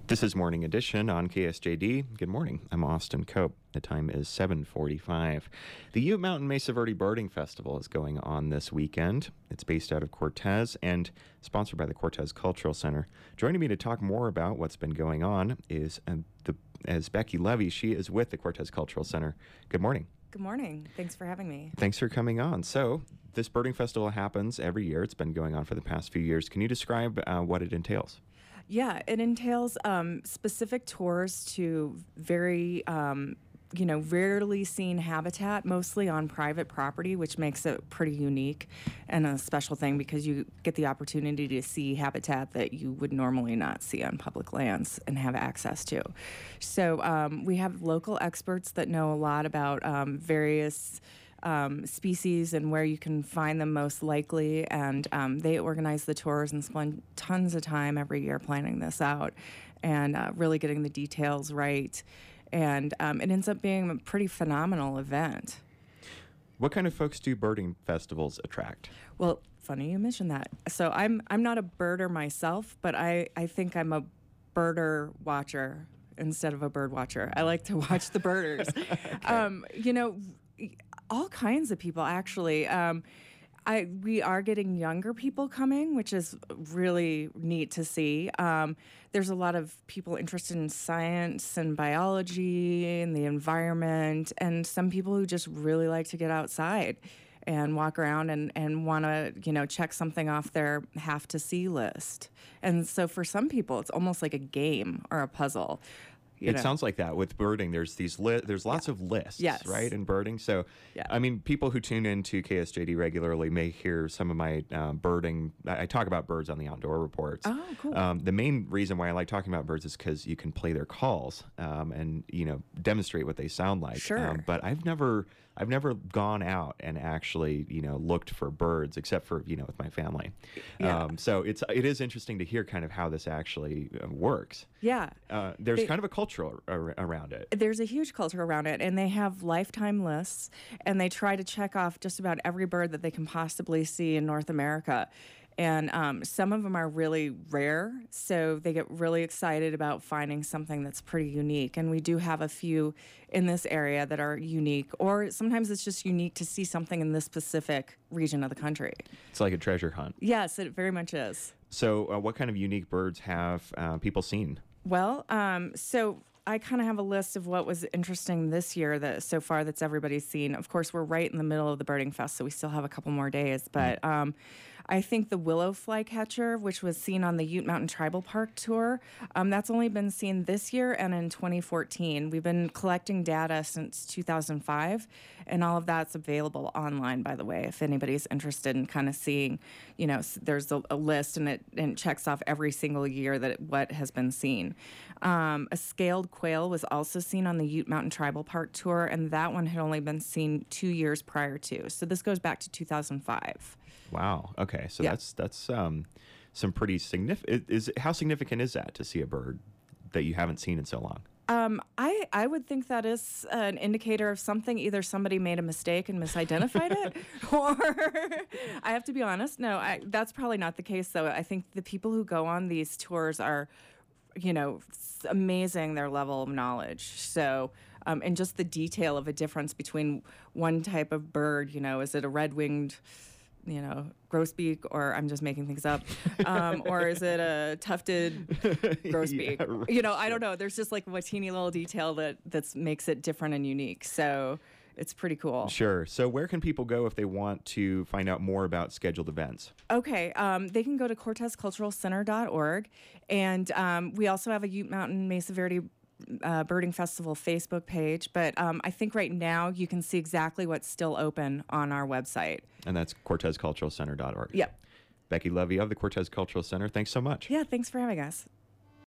This is Morning Edition on KSJD. Good morning. I'm Austin Cope. The time is 7:45. The Ute Mountain Mesa Verde Birding Festival is going on this weekend. It's based out of Cortez and sponsored by the Cortez Cultural Center. Joining me to talk more about what's been going on is Becky Levy. She is with the Cortez Cultural Center. Good morning. Good morning. Thanks for having me. Thanks for coming on. So, this birding festival happens every year. It's been going on for the past few years. Can you describe what it entails? Yeah, it entails specific tours to very, rarely seen habitat, mostly on private property, which makes it pretty unique and a special thing because you get the opportunity to see habitat that you would normally not see on public lands and have access to. So we have local experts that know a lot about various species and where you can find them most likely, and they organize the tours and spend tons of time every year planning this out and really getting the details right, and it ends up being a pretty phenomenal event. What kind of folks do birding festivals attract? Well, funny you mentioned that. So I'm not a birder myself, but I think I'm a birder watcher instead of a bird watcher. I like to watch the birders. Okay. All kinds of people, actually. We are getting younger people coming, which is really neat to see. There's a lot of people interested in science and biology and the environment, and some people who just really like to get outside and walk around and want to, check something off their have-to-see list. And so for some people, it's almost like a game or a puzzle. It sounds like that with birding. There's there's lots of lists, yes, right, in birding. So, I mean, people who tune into KSJD regularly may hear some of my birding. I talk about birds on the Outdoor Reports. Oh, cool. The main reason why I like talking about birds is because you can play their calls and demonstrate what they sound like. Sure. But I've never gone out and actually looked for birds except for with my family. Yeah. So it is interesting to hear kind of how this actually works. Yeah. There's kind of a culture around it. There's a huge culture around it, and they have lifetime lists, and they try to check off just about every bird that they can possibly see in North America. And some of them are really rare, so they get really excited about finding something that's pretty unique. And we do have a few in this area that are unique, or sometimes it's just unique to see something in this specific region of the country. It's like a treasure hunt. Yes, it very much is. So what kind of unique birds have people seen? Well, so I kind of have a list of what was interesting this year that so far that's everybody's seen. Of course, we're right in the middle of the Birding Fest, so we still have a couple more days. But I think the willow flycatcher, which was seen on the Ute Mountain Tribal Park tour, that's only been seen this year and in 2014. We've been collecting data since 2005, and all of that's available online, by the way, if anybody's interested in kind of seeing, there's a list, and it checks off every single year what has been seen. A scaled quail was also seen on the Ute Mountain Tribal Park tour, and that one had only been seen 2 years prior to. So this goes back to 2005. Wow. Okay. So yeah. that's some pretty significant. How significant is that to see a bird that you haven't seen in so long? I would think that is an indicator of something. Either somebody made a mistake and misidentified it, or I have to be honest. No, that's probably not the case, though. I think the people who go on these tours are, amazing, their level of knowledge. So, and just the detail of a difference between one type of bird, is it a red-winged, grosbeak, or I'm just making things up, or is it a tufted grosbeak? Yeah, right. I don't know. There's just like a teeny little detail that makes it different and unique. So it's pretty cool. Sure. So where can people go if they want to find out more about scheduled events? Okay. They can go to CortezCulturalCenter.org, and we also have a Ute Mountain Mesa Verde Birding Festival Facebook page, but I think right now you can see exactly what's still open on our website. And that's CortezCulturalCenter.org. Yep. Becky Levy of the Cortez Cultural Center, thanks so much. Yeah, thanks for having us.